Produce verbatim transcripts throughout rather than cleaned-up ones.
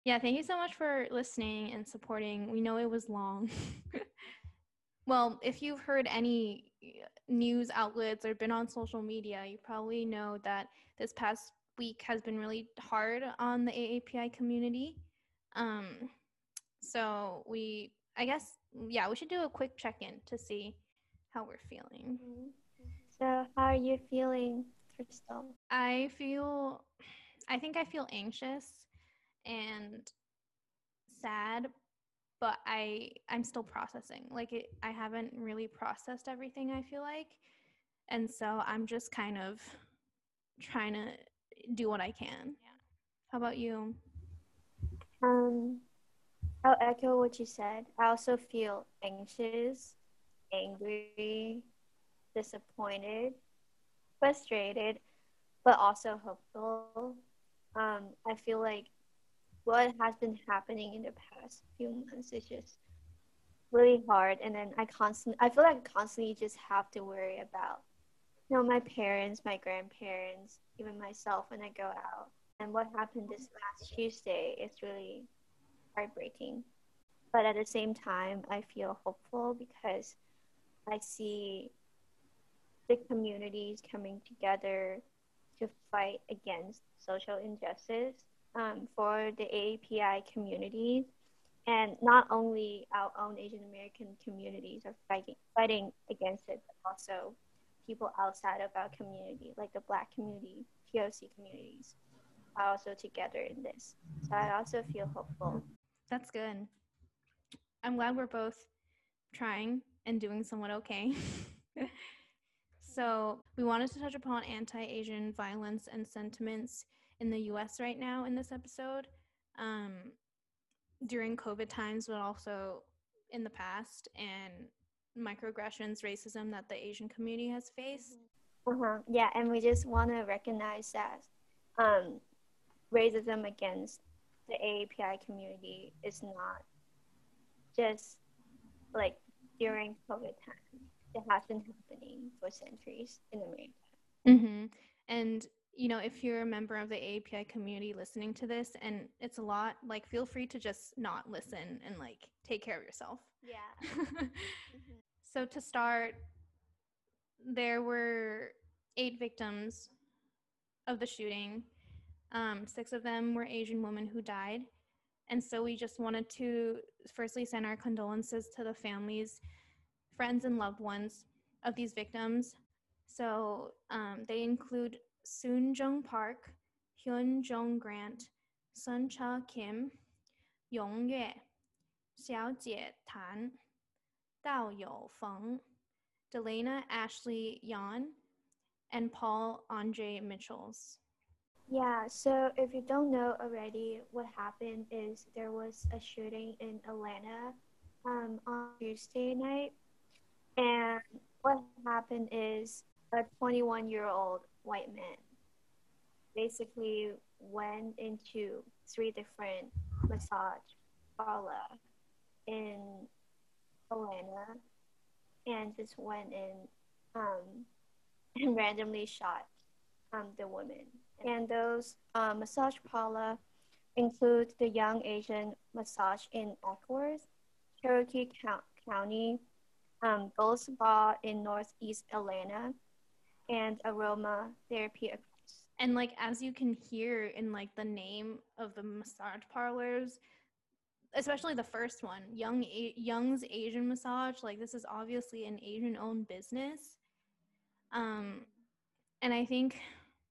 Yeah, thank you so much for listening and supporting. We know it was long. Well, if you've heard any news outlets or been on social media, you probably know that this past week has been really hard on the A A P I community. Um, so we, I guess, yeah, we should do a quick check-in to see how we're feeling. Mm-hmm. So how are you feeling, Crystal? I feel, I think I feel anxious and sad, but I I'm still processing. Like it, I haven't really processed everything, I feel like. And so I'm just kind of trying to do what I can. How about you? Um, I'll echo what you said. I also feel anxious, angry, disappointed, frustrated, but also hopeful. Um, I feel like what has been happening in the past few months is just really hard, and then I constantly, I feel like I constantly just have to worry about, you know, my parents, my grandparents, even myself when I go out. And what happened this last Tuesday is really heartbreaking. But at the same time, I feel hopeful because I see the communities coming together to fight against social injustice um, for the A A P I community. And not only our own Asian American communities are fighting, fighting against it, but also people outside of our community, like the Black community, P O C communities, are also together in this. So I also feel hopeful. That's good. I'm glad we're both trying and doing somewhat okay. So, we wanted to touch upon anti Asian violence and sentiments in the U S right now in this episode. Um, during COVID times, but also in the past, and microaggressions, racism that the Asian community has faced. Uh-huh. Yeah, and we just want to recognize that um, racism against the A A P I community is not just like during COVID time. It has been happening for centuries in America. Mm-hmm. And you know, if you're a member of the A A P I community listening to this and it's a lot, like feel free to just not listen and like take care of yourself. Yeah. Mm-hmm. So to start, there were eight victims of the shooting. Um, six of them were Asian women who died. And so we just wanted to firstly send our condolences to the families, friends, and loved ones of these victims. So um, they include Soon Jung Park, Hyun Jung Grant, Sun Cha Kim, Yong Yue, Xiao Jie Tan, Dao You Feng, Delana Ashley Yan, and Paul Andre Mitchells. Yeah, so if you don't know already, what happened is there was a shooting in Atlanta um, on Tuesday night. And what happened is a twenty-one year old white man basically went into three different massage parlor in Atlanta and just went in um, and randomly shot um, the women. And those uh, massage parlor include the Young Asian Massage in Eckworth, Cherokee County, um, Gold Spa in Northeast Atlanta, and Aroma Therapy. And like as you can hear in like the name of the massage parlors, especially the first one, Young A- Young's Asian Massage, like this is obviously an Asian owned business. Um and I think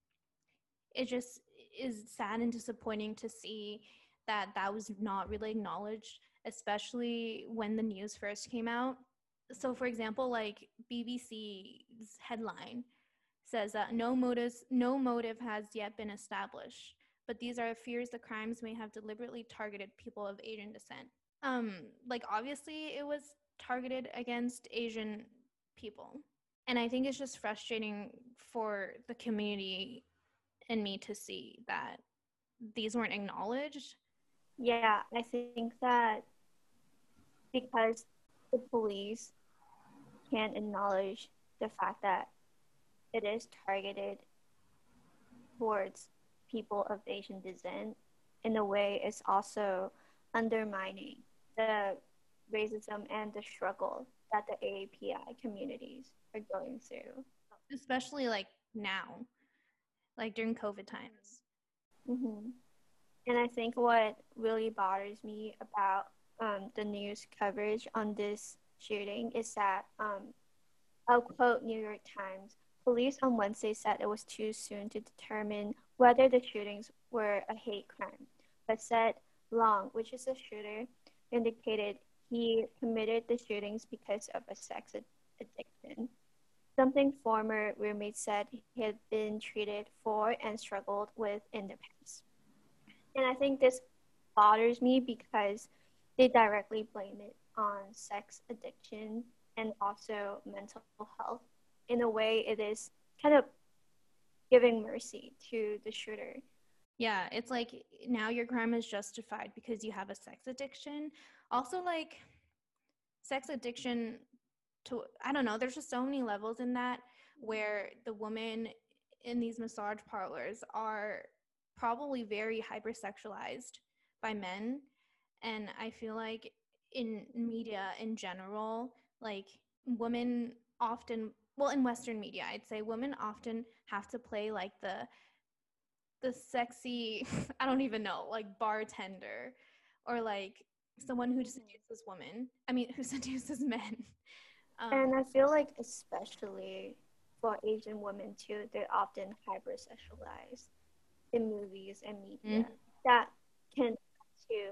it just is sad and disappointing to see that that was not really acknowledged, especially when the news first came out. So for example, like B B C's headline says that no motives no motive has yet been established, but these are fears the crimes may have deliberately targeted people of Asian descent. Um, like obviously it was targeted against Asian people. And I think it's just frustrating for the community and me to see that these weren't acknowledged. Yeah, I think that because the police can't acknowledge the fact that it is targeted towards people of Asian descent, in a way is also undermining the racism and the struggle that the A A P I communities are going through. Especially like now, like during COVID times. Mm-hmm. And I think what really bothers me about um, the news coverage on this shooting is that, um, I'll quote New York Times. Police on Wednesday said it was too soon to determine whether the shootings were a hate crime, but said Long, which is a shooter, indicated he committed the shootings because of a sex ad- addiction. Something former roommates said he had been treated for and struggled with in the past. And I think this bothers me because they directly blame it on sex addiction and also mental health. In a way, it is kind of giving mercy to the shooter. Yeah, it's like now your crime is justified because you have a sex addiction. Also, like sex addiction to, I don't know, there's just so many levels in that where the women in these massage parlors are probably very hypersexualized by men. And I feel like in media in general, like women often, well, in Western media, I'd say women often have to play like the the sexy, I don't even know, like bartender or like someone who seduces women. I mean, who seduces men. Um, And I feel like, especially for Asian women too, they're often hypersexualized in movies and media. mm-hmm. That can lead to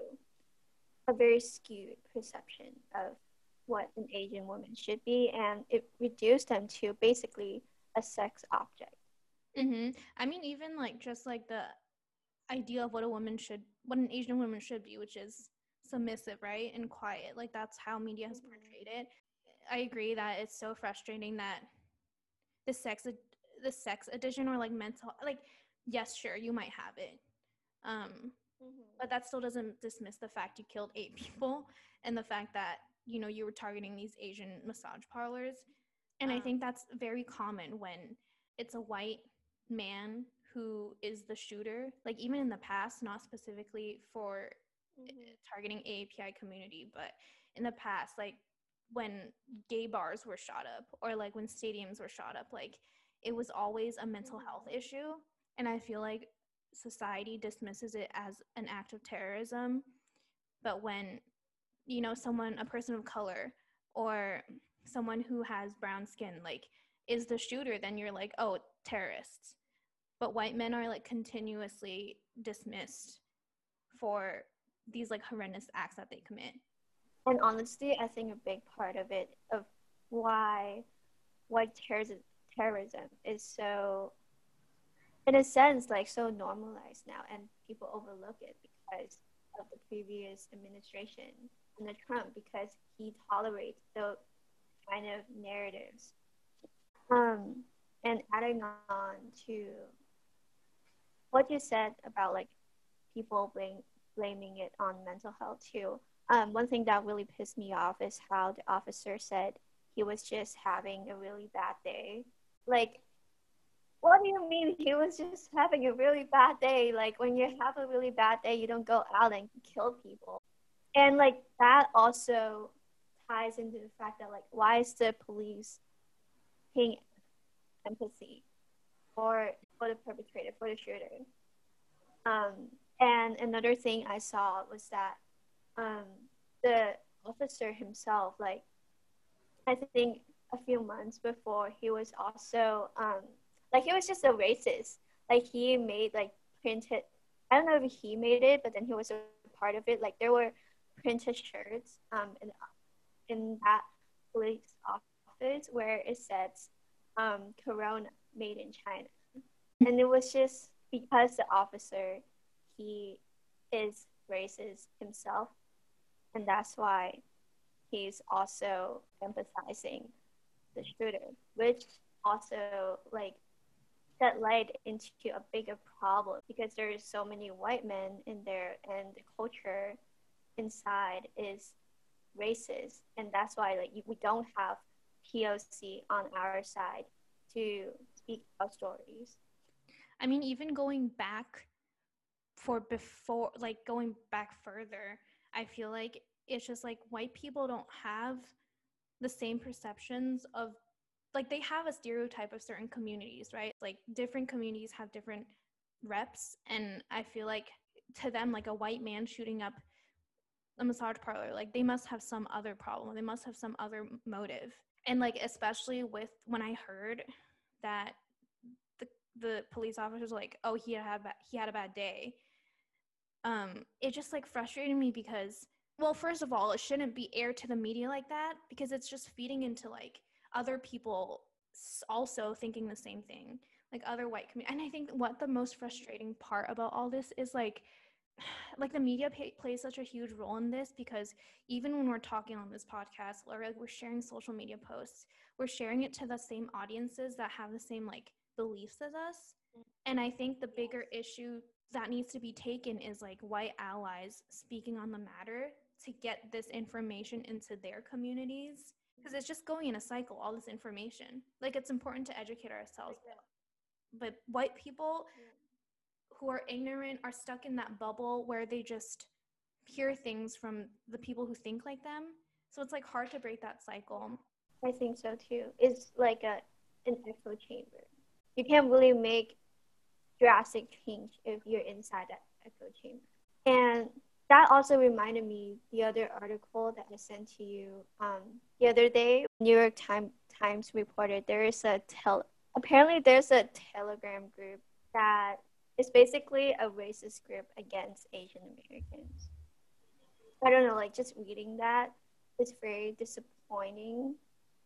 a very skewed perception of what an Asian woman should be, and it reduced them to basically a sex object. Mm-hmm. I mean, even like just like the idea of what a woman should, what an Asian woman should be, which is submissive, right, and quiet. Like that's how media has portrayed it. I agree that it's so frustrating that the sex, the sex addiction or like mental, like yes, sure, you might have it, um, Mm-hmm. but that still doesn't dismiss the fact you killed eight people and the fact that you know you were targeting these Asian massage parlors. And I think that's very common when it's a white man who is the shooter, like even in the past, not specifically for Mm-hmm. targeting A A P I community, but in the past, like when gay bars were shot up or like when stadiums were shot up, like it was always a mental health issue. And I feel like society dismisses it as an act of terrorism. But when, you know, someone, a person of color or someone who has brown skin, like is the shooter, then you're like, oh, terrorists. But white men are like continuously dismissed for these like horrendous acts that they commit. And honestly, I think a big part of it, of why white terrorism, terrorism is so, in a sense, like so normalized now, and people overlook it because of the previous administration and the Trump, because he tolerates those kind of narratives. Um, and adding on to what you said about like people blame, blaming it on mental health too. Um, one thing that really pissed me off is how the officer said he was just having a really bad day. Like, what do you mean he was just having a really bad day? Like, when you have a really bad day, you don't go out and kill people. And like that also ties into the fact that like, why is the police paying empathy for for the perpetrator, for the shooter? Um, and another thing I saw was that um, the officer himself, like I think a few months before, he was also um, like he was just a racist. Like he made like printed. I don't know if he made it, but then he was a part of it. Like there were printed shirts um, in in that police office where it says um, "Corona made in China," and it was just because the officer, he is racist himself, and that's why he's also empathizing the shooter, which also like that light into a bigger problem because there's so many white men in there and the culture inside is racist, and that's why like we don't have P O C on our side to speak our stories. I mean, even going back for before, like going back further, I feel like it's just like white people don't have the same perceptions of, like they have a stereotype of certain communities, right? Like different communities have different reps, and I feel like to them, like a white man shooting up a massage parlor, like they must have some other problem, they must have some other motive. And like especially with when I heard that the the police officers were like, oh, he had a bad, he had a bad day, um it just like frustrated me because, well, first of all, it shouldn't be aired to the media like that, because it's just feeding into like other people also thinking the same thing, like other white community. And I think what the most frustrating part about all this is like like the media pay, plays such a huge role in this, because even when we're talking on this podcast, or like we're sharing social media posts, we're sharing it to the same audiences that have the same like beliefs as us. And I think the bigger issue that needs to be taken is like white allies speaking on the matter to get this information into their communities, because it's just going in a cycle, all this information. Like it's important to educate ourselves, but white people who are ignorant are stuck in that bubble where they just hear things from the people who think like them. So it's like hard to break that cycle. I think so too. It's like a an echo chamber. You can't really make drastic change if you're inside that echo chamber. And that also reminded me the other article that I sent to you um, the other day. New York Times Times reported there is a tel apparently there's a Telegram group that is basically a racist group against Asian Americans. I don't know, like just reading that is very disappointing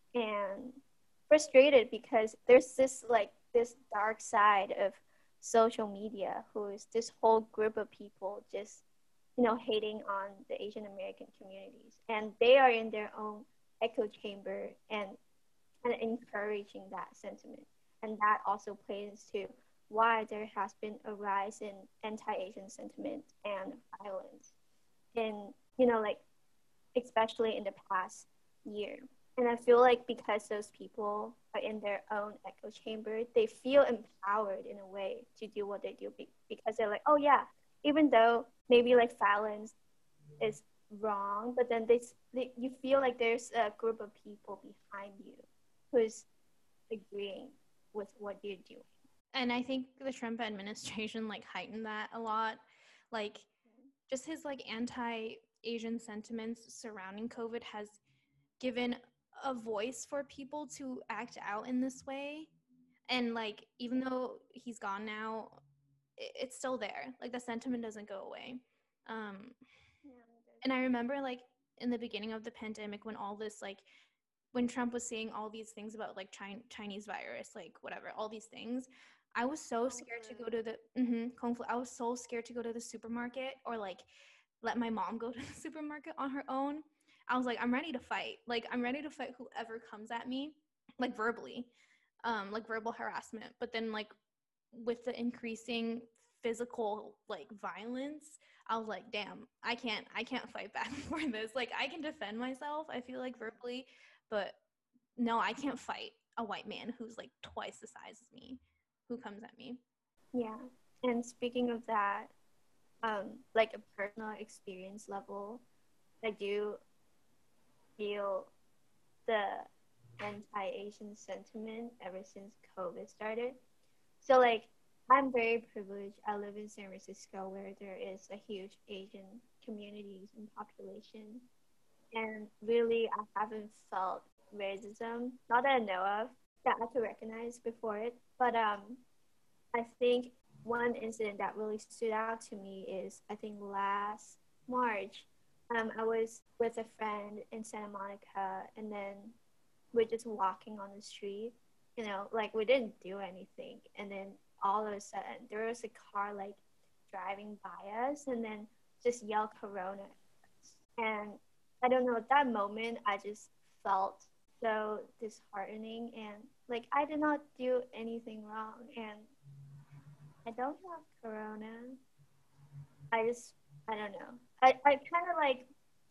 and frustrated, because there's this like this dark side of social media who is this whole group of people just, you know, hating on the Asian American communities, and they are in their own echo chamber and and encouraging that sentiment. And that also plays to why there has been a rise in anti-Asian sentiment and violence in, you know, like especially in the past year. And I feel like because those people are in their own echo chamber, they feel empowered in a way to do what they do, because they're like, oh yeah, even though maybe like violence is wrong, but then they, they you feel like there's a group of people behind you who's agreeing with what you're doing. And I think the Trump administration like heightened that a lot. Like just his like anti-Asian sentiments surrounding COVID has given a voice for people to act out in this way. And like even though he's gone now, it's still there. Like the sentiment doesn't go away. Um, and I remember like in the beginning of the pandemic, when all this like when Trump was saying all these things about like China, Chinese virus, like whatever, all these things, I was so scared to go to the mm-hmm, Kung Flu. I was so scared to go to the supermarket or like let my mom go to the supermarket on her own. I was like, I'm ready to fight. Like I'm ready to fight whoever comes at me, like verbally, um, like verbal harassment. But then like with the increasing physical like violence, I was like, damn, I can't, I can't fight back for this. Like I can defend myself, I feel like verbally, but no, I can't fight a white man who's like twice the size as me, who comes at me. Yeah. And speaking of that, um, like a personal experience level, I do feel the anti-Asian sentiment ever since COVID started. So like, I'm very privileged. I live in San Francisco, where there is a huge Asian communities and population. And really, I haven't felt racism, not that I know of, that I could recognize before it. But um, I think one incident that really stood out to me is, I think last March, um, I was with a friend in Santa Monica, and then we're just walking on the street, you know, like we didn't do anything. And then all of a sudden, there was a car like driving by us, and then just yelled Corona. And I don't know, at that moment, I just felt so disheartening, and like I did not do anything wrong, and I don't have Corona. I just, I don't know. I, I kind of like,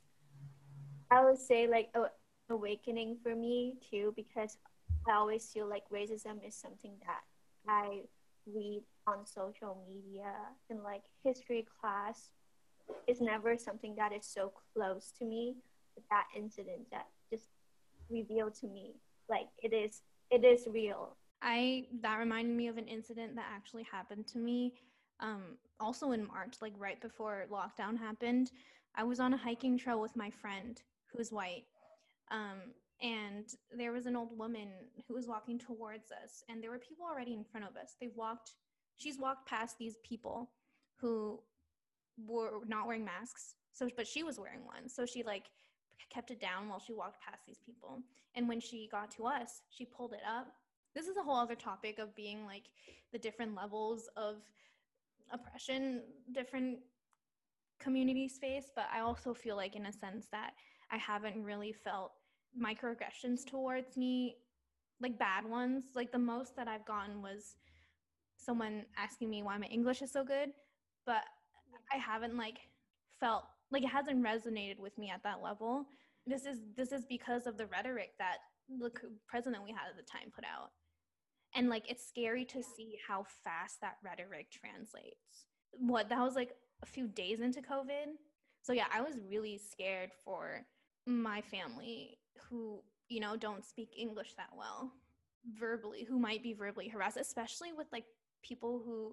I would say like a awakening for me too, because I always feel like racism is something that I read on social media in like history class is never something that is so close to me. But that incident that just revealed to me like it is it is real. I that reminded me of an incident that actually happened to me um, also in March, like right before lockdown happened. I was on a hiking trail with my friend who's white. Um, and there was an old woman who was walking towards us, and there were people already in front of us. They walked, she's walked past these people who were not wearing masks. So, but she was wearing one. So she like kept it down while she walked past these people. And when she got to us, she pulled it up. This is a whole other topic of being like the different levels of oppression different communities face. But I also feel like, in a sense, that I haven't really felt microaggressions towards me, like bad ones. Like the most that I've gotten was someone asking me why my English is so good, but I haven't like felt like it hasn't resonated with me at that level. This is this is because of the rhetoric that the president we had at the time put out. And like it's scary to see how fast that rhetoric translates. What that was like a few days into COVID. So yeah, I was really scared for my family who, you know, don't speak English that well verbally, who might be verbally harassed, especially with like people who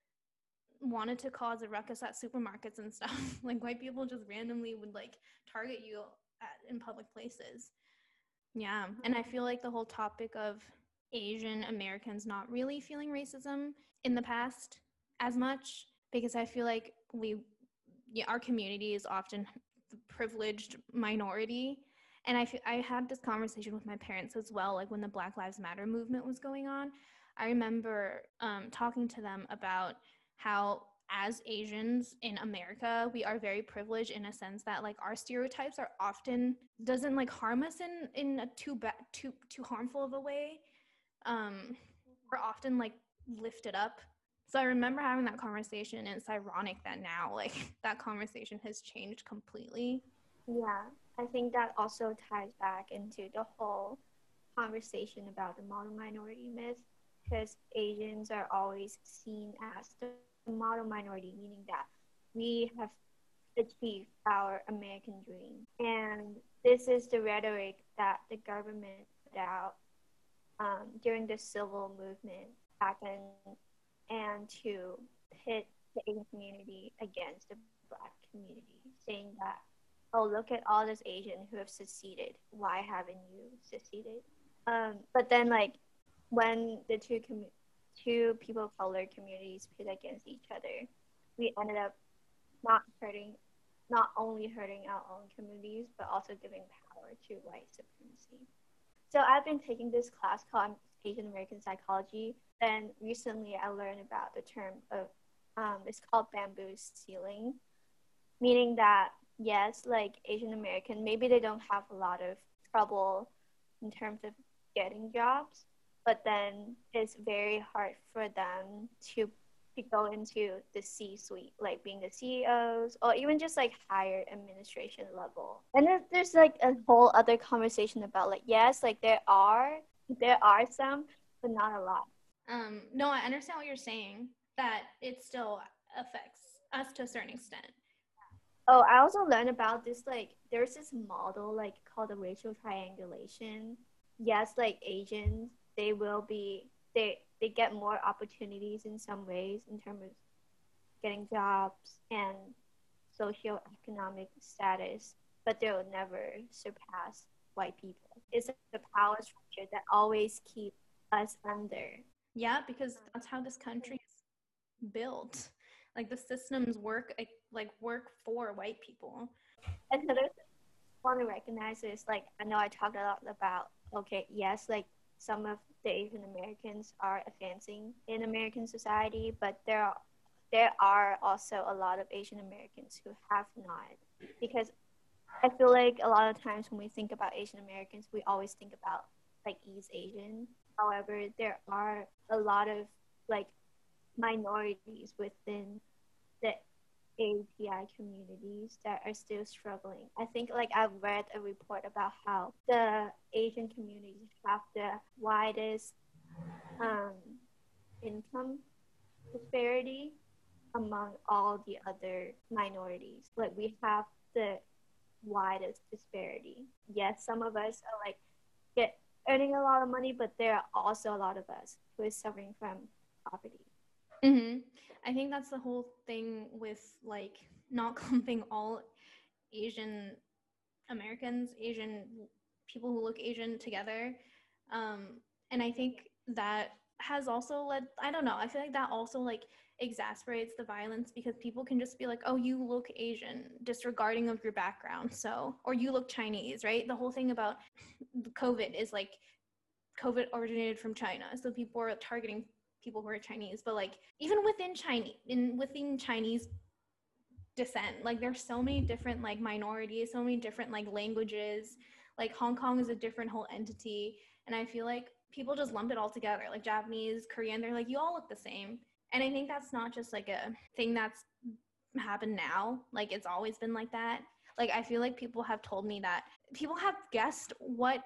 wanted to cause a ruckus at supermarkets and stuff. Like white people just randomly would like target you at, in public places. Yeah. And I feel like the whole topic of Asian Americans not really feeling racism in the past as much, because I feel like we, yeah, our community is often the privileged minority. And I, f- I had this conversation with my parents as well, like when the Black Lives Matter movement was going on. I remember um, talking to them about how as Asians in America, we are very privileged in a sense that like our stereotypes are often doesn't like harm us in, in a too bad, too, too harmful of a way. Um, we're often like lifted up. So I remember having that conversation, and it's ironic that now like that conversation has changed completely. Yeah, I think that also ties back into the whole conversation about the model minority myth, because Asians are always seen as the model minority, meaning that we have achieved our American dream. And this is the rhetoric that the government put out um, during the civil movement back then, and to pit the Asian community against the Black community, saying that, oh, look at all those Asians who have succeeded. Why haven't you succeeded? Um, but then, like, when the two com- two people of color communities pit against each other, we ended up not hurting, not only hurting our own communities, but also giving power to white supremacy. So I've been taking this class called Asian American Psychology. Then recently I learned about the term of, um, it's called bamboo ceiling, meaning that, yes, like Asian American, maybe they don't have a lot of trouble in terms of getting jobs, but then it's very hard for them to to go into the C-suite, like being the C E Os or even just like higher administration level. And then there's like a whole other conversation about like, yes, like there are, there are some, but not a lot. Um, no, I understand what you're saying, that it still affects us to a certain extent. Oh, I also learned about this, like there's this model like called the racial triangulation. Yes, like Asians, they will be, they they get more opportunities in some ways in terms of getting jobs and socioeconomic status, but they'll never surpass white people. It's the power structure that always keep us under. Yeah, because that's how this country is built. Like the systems work like work for white people. Another thing I want to recognize is like, I know I talked a lot about, okay, yes, like some of the Asian Americans are advancing in American society, but there are there are also a lot of Asian Americans who have not, because I feel like a lot of times when we think about Asian Americans, we always think about like East Asian. However, there are a lot of like minorities within the A P I communities that are still struggling. I think like I've read a report about how the Asian communities have the widest um, income disparity among all the other minorities. Like we have the widest disparity. Yes, some of us are like get earning a lot of money, but there are also a lot of us who is suffering from poverty. Mm-hmm. I think that's the whole thing with like not clumping all Asian Americans, Asian people who look Asian together. Um, and I think that has also led, I don't know, I feel like that also like exasperates the violence because people can just be like, oh, you look Asian, disregarding of your background. So, or you look Chinese, right? The whole thing about COVID is like COVID originated from China. So people are targeting people who are Chinese, but like even within Chinese, in within Chinese descent, like there's so many different like minorities, so many different like languages. Like Hong Kong is a different whole entity, and I feel like people just lump it all together, like Japanese, Korean. They're like, you all look the same, and I think that's not just like a thing that's happened now. Like it's always been like that. Like I feel like people have told me that people have guessed what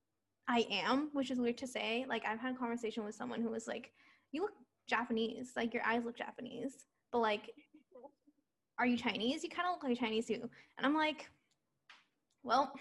I am, which is weird to say. Like I've had a conversation with someone who was like, you look Japanese, like your eyes look Japanese, but like, are you Chinese? You kind of look like Chinese too. And I'm like, well,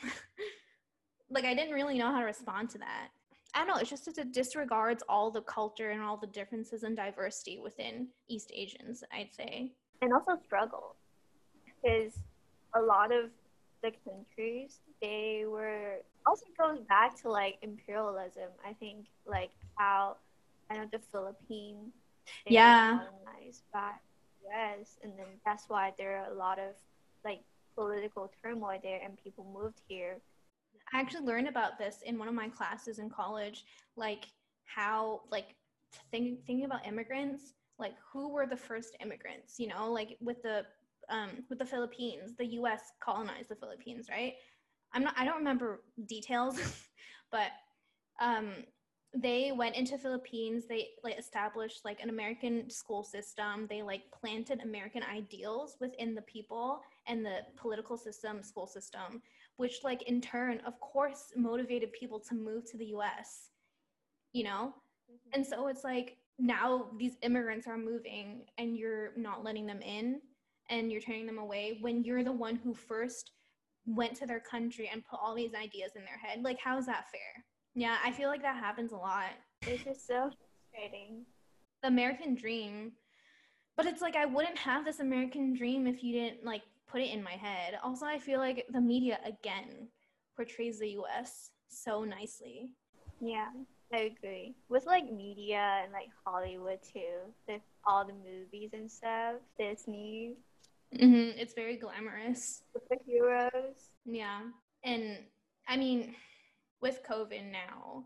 like I didn't really know how to respond to that. I don't know. It's just it disregards all the culture and all the differences and diversity within East Asians, I'd say. And also struggle, because a lot of the countries, they were also goes back to like imperialism. I think like how I know the Philippines, they Yeah. were colonized by U S, and then that's why there are a lot of like political turmoil there, and people moved here. I actually learned about this in one of my classes in college, like how like think, thinking about immigrants, like who were the first immigrants, you know, like with the um, with the Philippines, the U S colonized the Philippines, right? I'm not, I don't remember details, but um, they went into Philippines. They like established like an American school system. They like planted American ideals within the people and the political system, school system, which like in turn, of course, motivated people to move to the U S, you know? Mm-hmm. And so it's like now these immigrants are moving and you're not letting them in and you're turning them away when you're the one who first went to their country and put all these ideas in their head. Like, how is that fair? Yeah, I feel like that happens a lot. It's just so frustrating. The American dream. But it's like I wouldn't have this American dream if you didn't like put it in my head. Also, I feel like the media again portrays the U S so nicely. Yeah, I agree. With like media and like Hollywood too, with all the movies and stuff, Disney. Mm-hmm. It's very glamorous. With the heroes. Yeah. And I mean, with COVID now,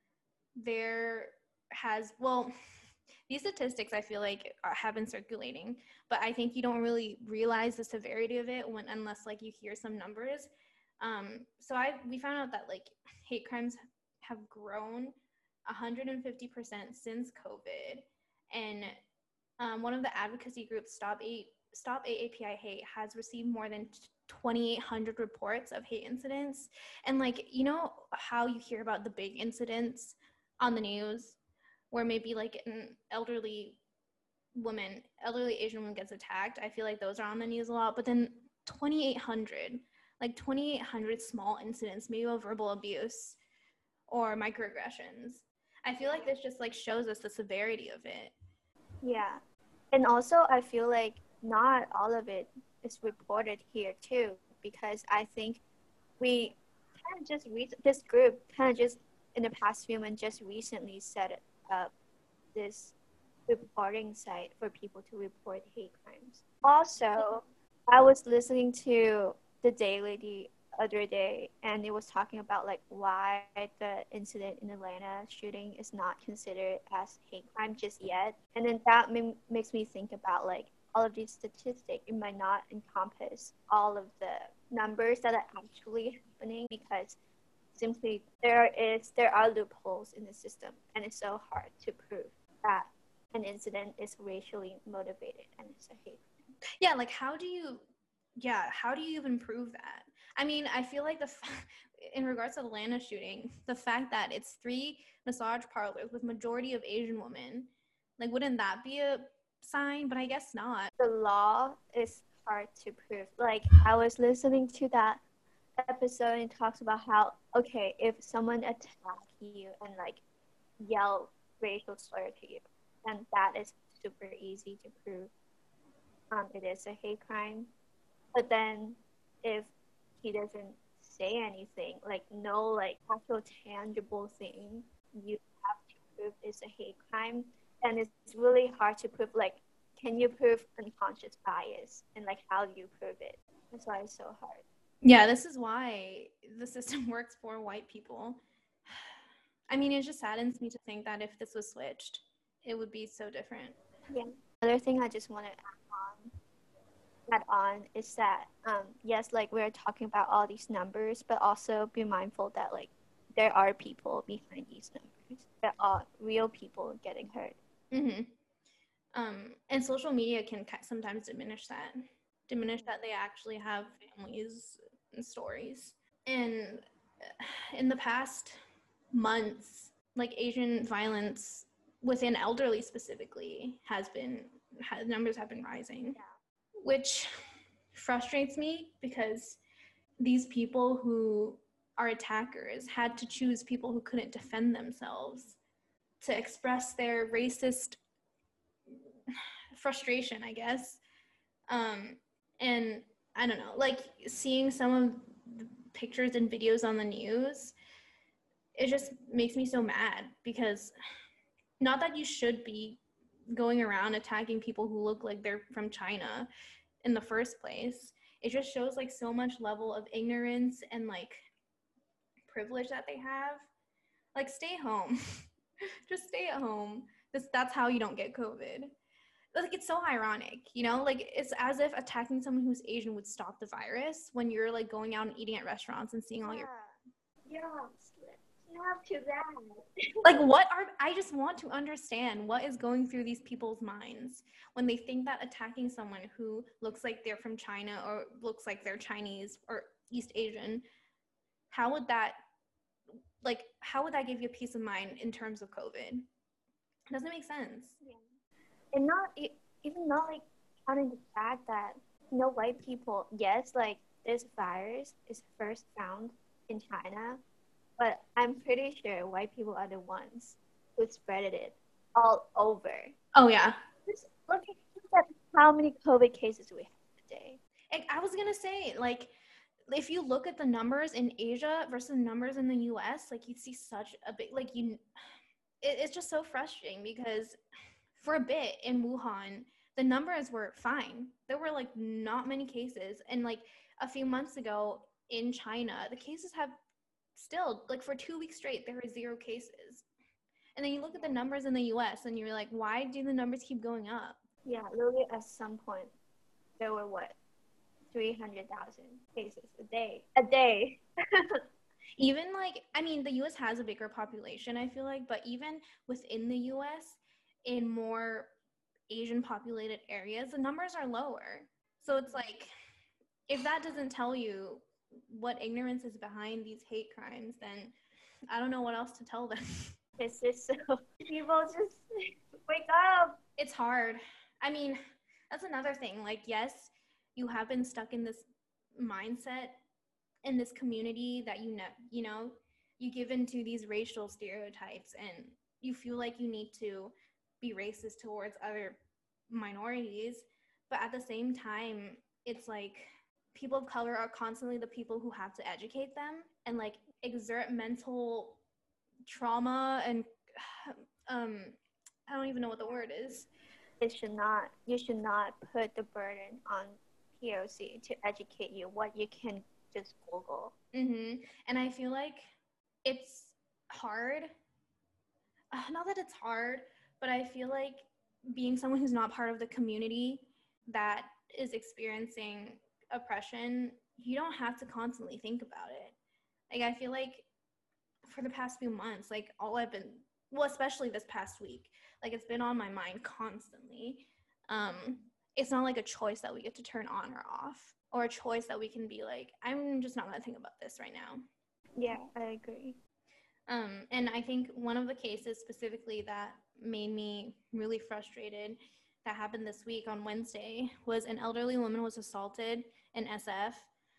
there has, well, these statistics I feel like are, have been circulating, but I think you don't really realize the severity of it when unless like you hear some numbers. Um, so I we found out that like hate crimes have grown one hundred fifty percent since COVID, and um, one of the advocacy groups, Stop A Stop A A P I Hate, has received more than twenty-eight hundred reports of hate incidents. And like, you know how you hear about the big incidents on the news where maybe like an elderly woman, elderly Asian woman gets attacked. I feel like those are on the news a lot, but then twenty-eight hundred, like twenty-eight hundred small incidents, maybe of verbal abuse or microaggressions. I feel like this just like shows us the severity of it. Yeah. And also I feel like not all of it is reported here too, because I think we kind of just re- this group kind of just in the past few months just recently set up this reporting site for people to report hate crimes. Also, I was listening to The Daily the other day, and it was talking about like why the incident in Atlanta shooting is not considered as hate crime just yet. And then that m- makes me think about like all of these statistics. It might not encompass all of the numbers that are actually happening because simply there is there are loopholes in the system, and it's so hard to prove that an incident is racially motivated and it's a hate crime. Yeah, like how do you yeah, how do you even prove that? I mean, I feel like the in regards to the Atlanta shooting, the fact that it's three massage parlors with majority of Asian women, like wouldn't that be a sign, but I guess not. The law is hard to prove. Like, I was listening to that episode and it talks about how, okay, if someone attack you and like yell racial slur to you, then that is super easy to prove. Um, it is a hate crime. But then if he doesn't say anything, like no like actual tangible thing you have to prove is a hate crime, and it's really hard to prove. Like, can you prove unconscious bias, and like how do you prove it? That's why it's so hard. Yeah, this is why the system works for white people. I mean, it just saddens me to think that if this was switched, it would be so different. Yeah. Another thing I just want to add on, add on is that, um, yes, like we're talking about all these numbers, but also be mindful that like there are people behind these numbers. There are real people getting hurt. Mm-hmm. Um, and social media can sometimes diminish that, diminish that they actually have families and stories. And in the past months, like Asian violence within elderly specifically has been, has, numbers have been rising, yeah. Which frustrates me because these people who are attackers had to choose people who couldn't defend themselves to express their racist frustration, I guess. Um, and I don't know, like seeing some of the pictures and videos on the news, it just makes me so mad because not that you should be going around attacking people who look like they're from China in the first place. It just shows like so much level of ignorance and like privilege that they have. Like, stay home. Just stay at home. This, that's how you don't get COVID. Like, it's so ironic, you know, like it's as if attacking someone who's Asian would stop the virus when you're like going out and eating at restaurants and seeing all yeah. your yeah not too bad. Like, what are, I just want to understand what is going through these people's minds when they think that attacking someone who looks like they're from China or looks like they're Chinese or East Asian, how would that, like, how would that give you peace of mind in terms of COVID? It doesn't make sense. Yeah. And not even not like counting the fact that you know white people, yes, like this virus is first found in China, but I'm pretty sure white people are the ones who spread it all over. Oh yeah. Just look at how many COVID cases we have today. I was gonna say, like, if you look at the numbers in Asia versus numbers in the U S, like you see such a big, like you, it, it's just so frustrating because for a bit in Wuhan, the numbers were fine. There were like not many cases. And like a few months ago in China, the cases have still, like for two weeks straight, there were zero cases. And then you look at the numbers in the U S and you're like, why do the numbers keep going up? Yeah, literally at some point, there were what? three hundred thousand cases a day. A day. Even like, I mean, the U S has a bigger population, I feel like, but even within the U S, in more Asian populated areas, the numbers are lower. So it's like, if that doesn't tell you what ignorance is behind these hate crimes, then I don't know what else to tell them. It's just so, people just wake up. It's hard. I mean, that's another thing. Like, yes, you have been stuck in this mindset in this community that you know, you know, you give into these racial stereotypes and you feel like you need to be racist towards other minorities. But at the same time, it's like people of color are constantly the people who have to educate them and like exert mental trauma and um, I don't even know what the word is. It should not, you should not put the burden on P O C to educate you what you can just Google. Mm-hmm. And I feel like it's hard. Uh, not that it's hard, but I feel like being someone who's not part of the community that is experiencing oppression, you don't have to constantly think about it. Like, I feel like for the past few months, like all I've been, well, especially this past week, like it's been on my mind constantly. Um, it's not like a choice that we get to turn on or off, or a choice that we can be like, I'm just not going to think about this right now. Yeah, I agree. Um, and I think one of the cases specifically that made me really frustrated that happened this week on Wednesday was an elderly woman was assaulted in S F,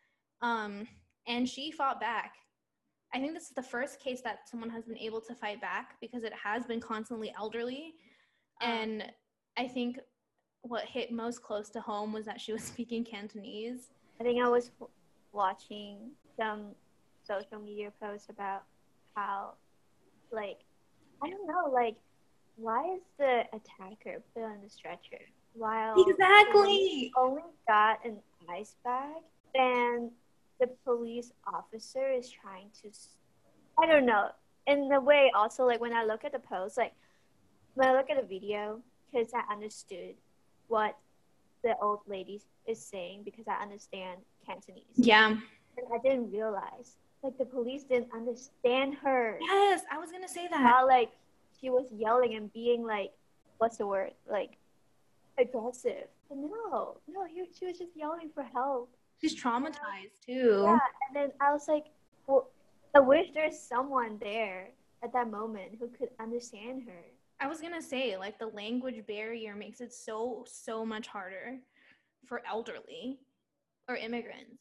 um, and she fought back. I think this is the first case that someone has been able to fight back because it has been constantly elderly. Um, and I think what hit most close to home was that she was speaking Cantonese. I think I was watching some social media posts about how, like, I don't know, like, why is the attacker put on the stretcher while exactly only got an ice bag, and the police officer is trying to, I don't know, in a way also, like, when I look at the post, like, when I look at the video, because I understood what the old lady is saying because I understand Cantonese. Yeah. And I didn't realize, like, the police didn't understand her. Yes, I was going to say that. While, like, she was yelling and being, like, what's the word? Like, aggressive. But no, no, he, she was just yelling for help. She's traumatized, too. Yeah, and then I was like, well, I wish there's someone there at that moment who could understand her. I was going to say, like, the language barrier makes it so, so much harder for elderly or immigrants.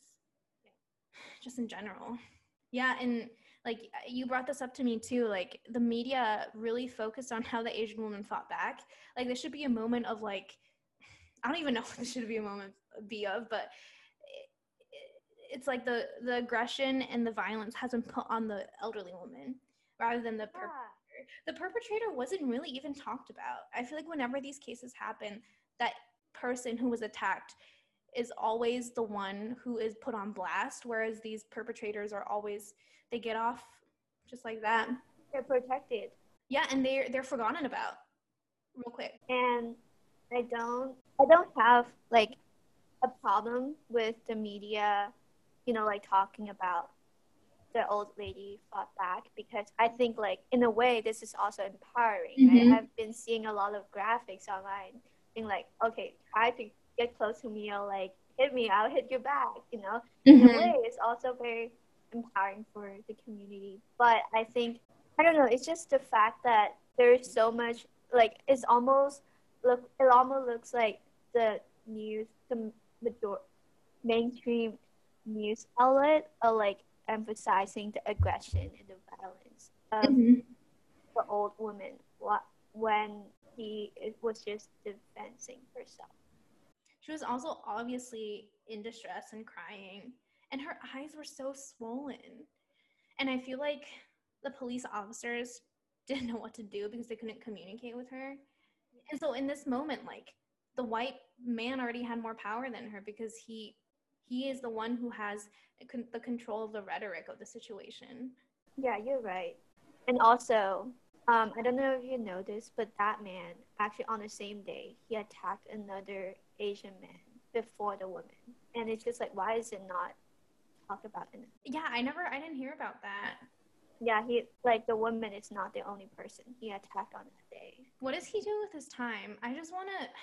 Just in general. Yeah, and like you brought this up to me too, like the media really focused on how the Asian woman fought back. Like there should be a moment of like, I don't even know what this should be a moment be of, but it, it's like the, the aggression and the violence has been put on the elderly woman rather than the perpetrator. The perpetrator wasn't really even talked about. I feel like whenever these cases happen, that person who was attacked is always the one who is put on blast, whereas these perpetrators are always, they get off just like that. They're protected. Yeah, and they're they're forgotten about real quick. And I don't I don't have like a problem with the media, you know, like talking about the old lady fought back, because I think like in a way this is also empowering. Mm-hmm. Right? I've been seeing a lot of graphics online being like, okay, try to get close to me, or like hit me, I'll hit you back, you know. Mm-hmm. In a way it's also very empowering for the community. But I think, I don't know, it's just the fact that there's so much, like it's almost look it almost looks like the news, the major, mainstream news outlet are like emphasizing the aggression and the violence of mm-hmm. the old woman when he was just defending herself. She was also obviously in distress and crying, and her eyes were so swollen. And I feel like the police officers didn't know what to do because they couldn't communicate with her. And so in this moment, like, the white man already had more power than her because he he is the one who has the control of the rhetoric of the situation. Yeah, you're right. And also, um, I don't know if you know this, but that man, actually on the same day, he attacked another Asian man before the woman. And it's just like, why is it not talked about in it? Yeah, I never, I didn't hear about that. Yeah, he, like, the woman is not the only person he attacked on that day. What does he do with his time? I just want to,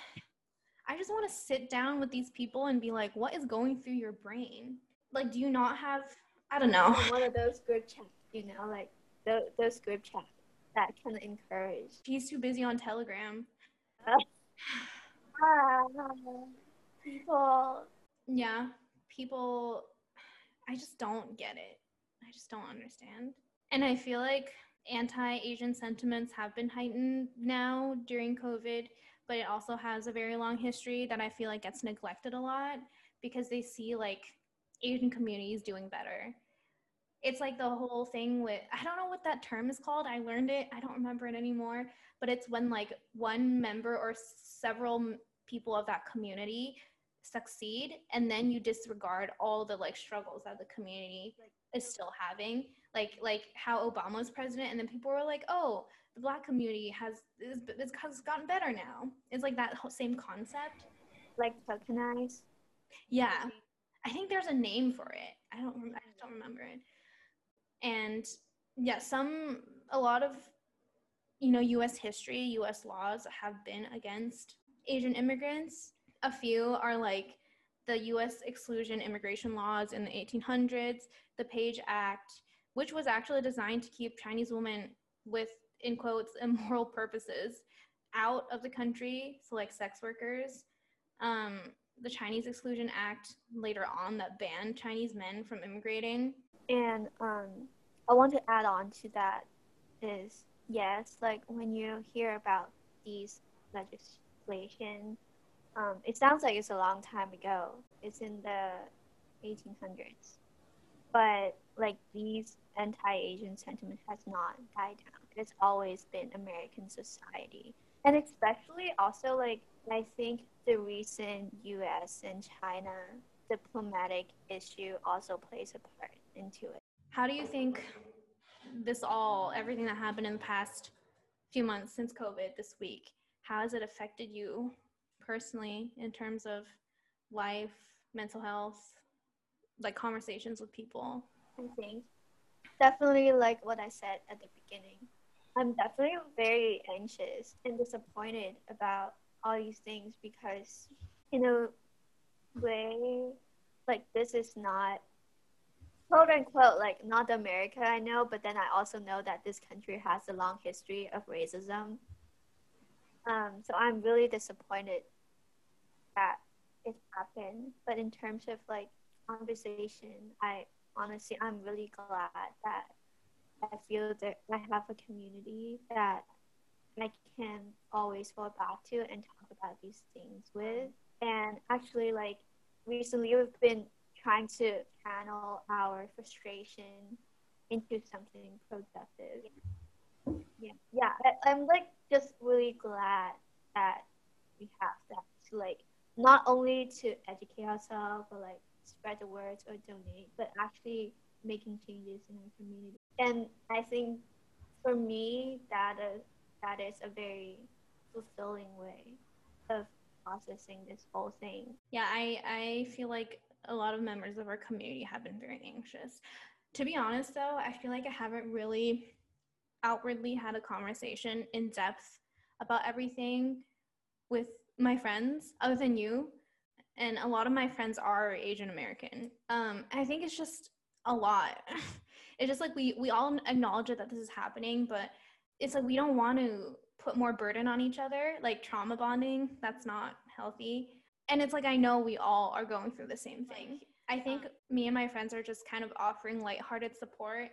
I just want to sit down with these people and be like, what is going through your brain? Like, do you not have, I don't know. One of those group chats, you know, like the, those group chats that can encourage. He's too busy on Telegram. Uh, people. Yeah, people, I just don't get it. I just don't understand. And I feel like anti-Asian sentiments have been heightened now during COVID, but it also has a very long history that I feel like gets neglected a lot because they see like Asian communities doing better. It's like the whole thing with, I don't know what that term is called. I learned it. I don't remember it anymore, but it's when like one member or several people of that community succeed and then you disregard all the like struggles that the community is still having, like like how Obama was president and then people were like, oh, the Black community has is, has gotten better now. It's like that whole same concept, like tokenize. Yeah, I think there's a name for it. I don't I just don't remember it. And yeah, some a lot of you know U S history, U S laws have been against Asian immigrants. A few are like the U S exclusion immigration laws in the eighteen hundreds, the Page Act, which was actually designed to keep Chinese women with, in quotes, immoral purposes. out of the country, so like sex workers. Um, the Chinese Exclusion Act later on that banned Chinese men from immigrating. And um, I want to add on to that is, yes, like when you hear about these legislation, um, it sounds like it's a long time ago. It's in the eighteen hundreds. But like these anti-Asian sentiment has not died down. It's always been American society. And especially also like I think the recent U S and China diplomatic issue also plays a part into it. How do you think this all, everything that happened in the past few months since COVID this week, how has it affected you personally in terms of life, mental health, like conversations with people? I think definitely like what I said at the beginning. I'm definitely very anxious and disappointed about all these things because, in a way, like this is not quote unquote like not America I know, but then I also know that this country has a long history of racism. Um, so I'm really disappointed that it happened. But in terms of like conversation, I honestly I'm really glad that I feel that I have a community that I can always fall back to and talk about these things with. And actually, like recently, we've been trying to channel our frustration into something productive. Yeah, yeah. I, I'm like just really glad that we have that to like not only to educate ourselves or like spread the words or donate, but actually making changes in our community. And I think for me, that is that is a very fulfilling way of processing this whole thing. Yeah, I, I feel like a lot of members of our community have been very anxious. To be honest, though, I feel like I haven't really outwardly had a conversation in depth about everything with my friends other than you. And a lot of my friends are Asian American. Um, I think it's just a lot. It's just like we, we all acknowledge that this is happening, but it's like we don't want to put more burden on each other, like trauma bonding. That's not healthy. And it's like I know we all are going through the same thing. I think me and my friends are just kind of offering lighthearted support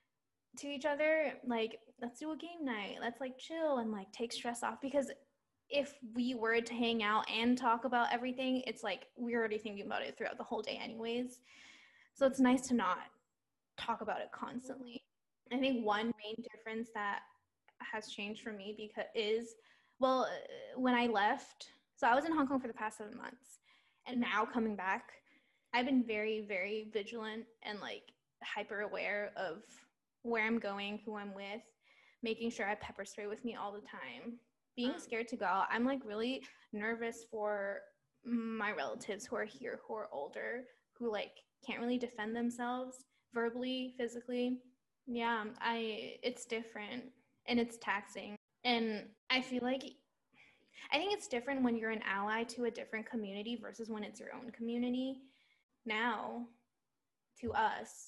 to each other, like let's do a game night, let's like chill and like take stress off, because if we were to hang out and talk about everything, it's like we're already thinking about it throughout the whole day anyways, so it's nice to not talk about it constantly. I think one main difference that has changed for me because is, well, when I left, so I was in Hong Kong for the past seven months, and now coming back, I've been very, very vigilant and like hyper aware of where I'm going, who I'm with, making sure I have pepper spray with me all the time, being scared to go out. I'm like really nervous for my relatives who are here, who are older, who like can't really defend themselves verbally, physically. Yeah, I it's different and it's taxing. And I feel like I think it's different when you're an ally to a different community versus when it's your own community. Now, to us,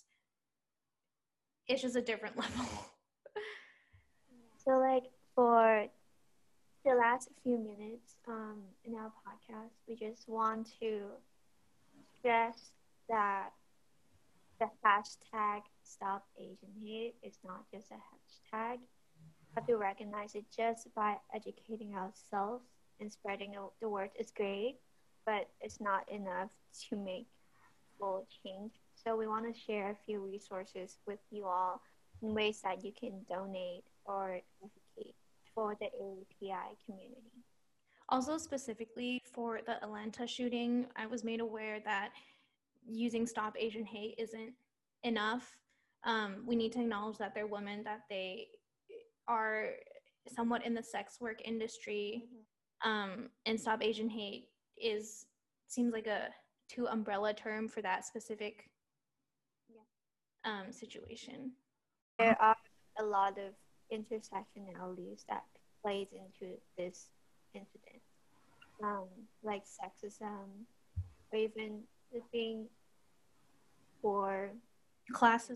it's just a different level. So like for the last few minutes um, in our podcast, we just want to stress that the hashtag Stop Asian Hate is not just a hashtag. We have to recognize it just by educating ourselves and spreading the word is great, but it's not enough to make full change. So we want to share a few resources with you all in ways that you can donate or advocate for the A A P I community. Also, specifically for the Atlanta shooting, I was made aware that using Stop Asian Hate isn't enough. Um, we need to acknowledge that they're women, that they are somewhat in the sex work industry, mm-hmm. um, and Stop Asian Hate is seems like a too umbrella term for that specific yeah. um, situation. There are a lot of intersectionalities that plays into this incident, um, like sexism, or even being for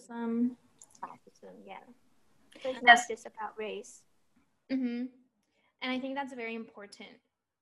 classism. Classism, yeah. So it's not just about race. Mm-hmm. And I think that's very important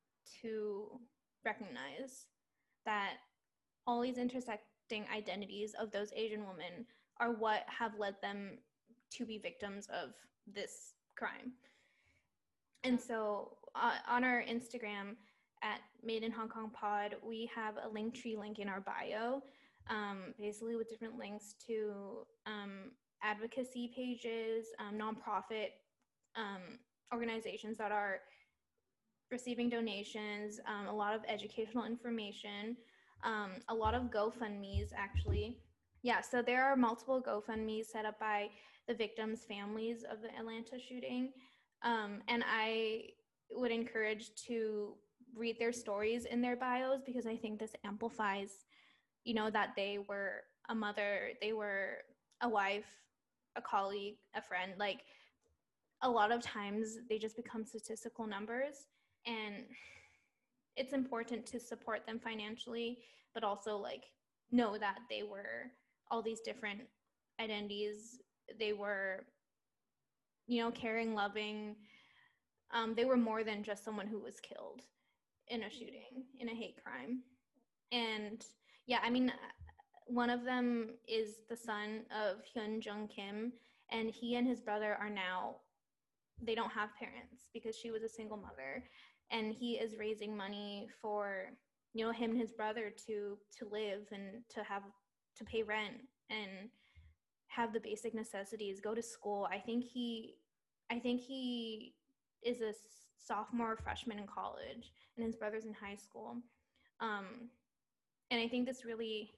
to recognize, that all these intersecting identities of those Asian women are what have led them to be victims of this crime. And so uh, on our Instagram at Made in Hong Kong Pod, we have a Linktree link in our bio, um, basically with different links to um, advocacy pages, um, nonprofit um, organizations that are receiving donations, um, a lot of educational information, um, a lot of GoFundMes actually. Yeah, so there are multiple GoFundMes set up by the victims' families of the Atlanta shooting. Um, and I would encourage to read their stories in their bios, because I think this amplifies, you know, that they were a mother, they were a wife, a colleague, a friend. Like, a lot of times they just become statistical numbers, and it's important to support them financially, but also like know that they were all these different identities. They were, you know, caring, loving. Um, they were more than just someone who was killed in a shooting, in a hate crime. And yeah, I mean, one of them is the son of Hyun Jung Kim, and he and his brother are now, they don't have parents because she was a single mother, and he is raising money for, you know, him and his brother to to live and to have to pay rent and have the basic necessities, go to school. I think he I think he is a sophomore or freshman in college, and his brother's in high school. Um, and I think this really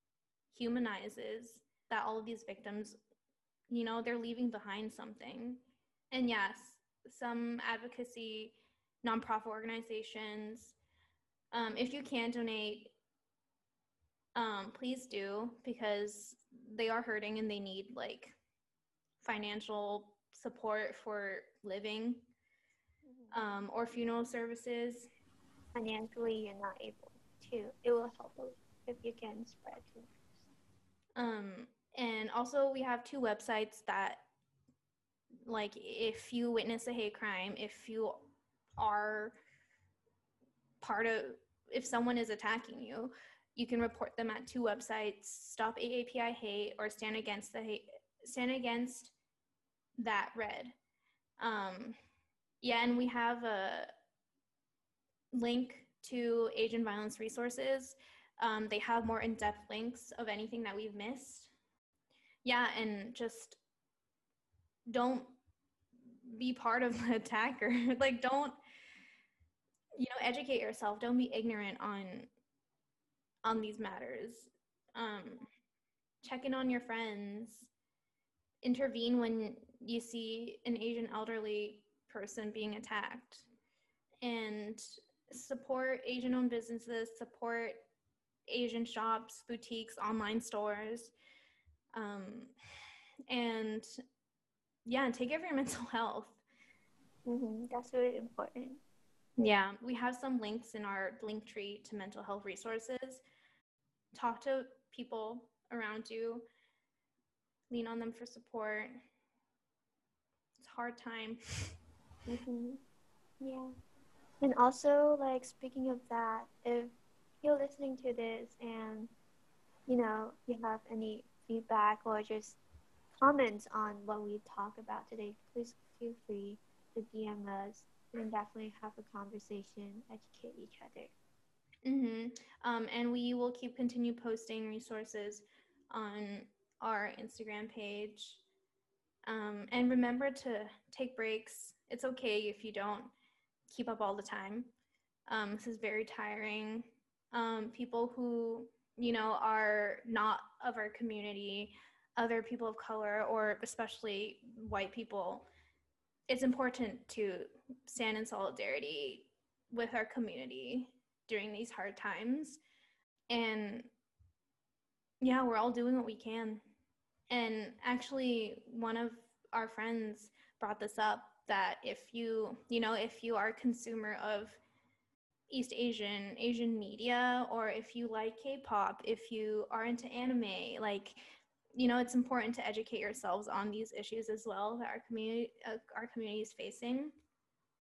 humanizes that all of these victims, you know, they're leaving behind something. And yes, some advocacy nonprofit organizations, um, if you can donate, um, please do, because they are hurting and they need like financial support for living, um, or funeral services. Financially, you're not able to. It will help if you can spread to. Um, and also we have two websites that, like, if you witness a hate crime, if you are part of, if someone is attacking you, you can report them at two websites: Stop A A P I Hate or Stand Against the Hate, Stand Against That Red. Um, yeah, and we have a link to Asian violence resources. Um, they have more in-depth links of anything that we've missed. Yeah, and just don't be part of the attacker. Like, don't, you know, educate yourself. Don't be ignorant on on these matters. Um, check in on your friends. Intervene when you see an Asian elderly person being attacked. And support Asian-owned businesses, support Asian shops, boutiques, online stores. Um, and yeah, take care of your mental health. Mm-hmm. That's really important. Yeah, we have some links in our link tree to mental health resources. Talk to people around you. Lean on them for support. It's a hard time. Mm-hmm. Yeah. And also, like, speaking of that, if you're listening to this and, you know, you have any feedback or just comments on what we talk about today, please feel free to D M us. We can definitely have a conversation, educate each other. Mm-hmm. Um, and we will keep continue posting resources on our Instagram page. Um, and remember to take breaks. It's okay if you don't keep up all the time. Um, this is very tiring. Um, people who, you know, are not of our community, other people of color, or especially white people, it's important to stand in solidarity with our community during these hard times. And yeah, we're all doing what we can. And actually, one of our friends brought this up, that if you, you know, if you are a consumer of East Asian, Asian media, or if you like K-pop, if you are into anime, like, you know, it's important to educate yourselves on these issues as well that our community, uh, our community is facing.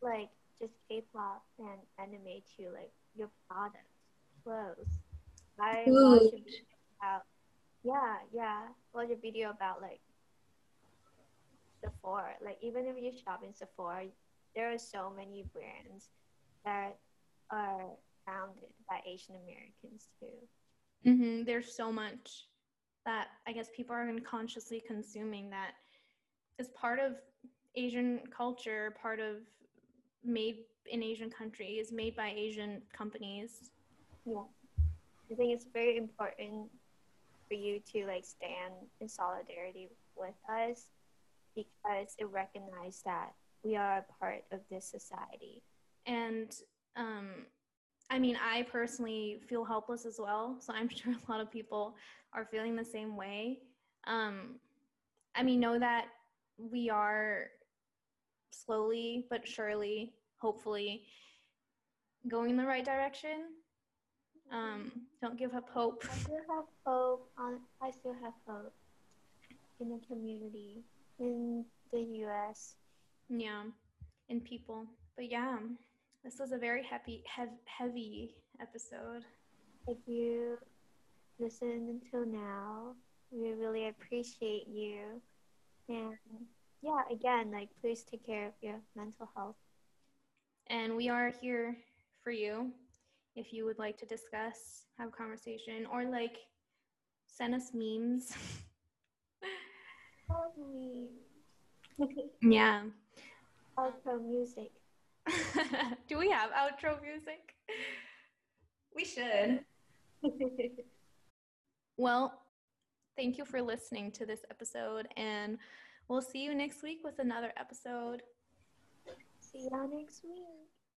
like just K-pop and anime to like your products, clothes. I watched a Food. video about yeah, yeah. Watch a video about like Sephora. Like even if you shop in Sephora, there are so many brands that are founded by Asian Americans too. Mm-hmm. There's so much that I guess people are unconsciously consuming that is part of Asian culture, part of made in Asian countries, made by Asian companies. Yeah. I think it's very important for you to like stand in solidarity with us because it recognizes that we are a part of this society. And um, I mean, I personally feel helpless as well. So I'm sure a lot of people are feeling the same way. Um, I mean, know that we are slowly but surely, hopefully, going in the right direction. Um, don't give up hope. I still have hope. On, I still have hope in the community, in the U S. Yeah, in people. But yeah, this was a very heavy, hev- heavy episode. If you listened until now, we really appreciate you. And yeah, again, like please take care of your mental health. And we are here for you if you would like to discuss, have a conversation, or like send us memes. Help me. Yeah. Outro music. Do we have outro music? We should. Well, thank you for listening to this episode, and we'll see you next week with another episode. See y'all next week.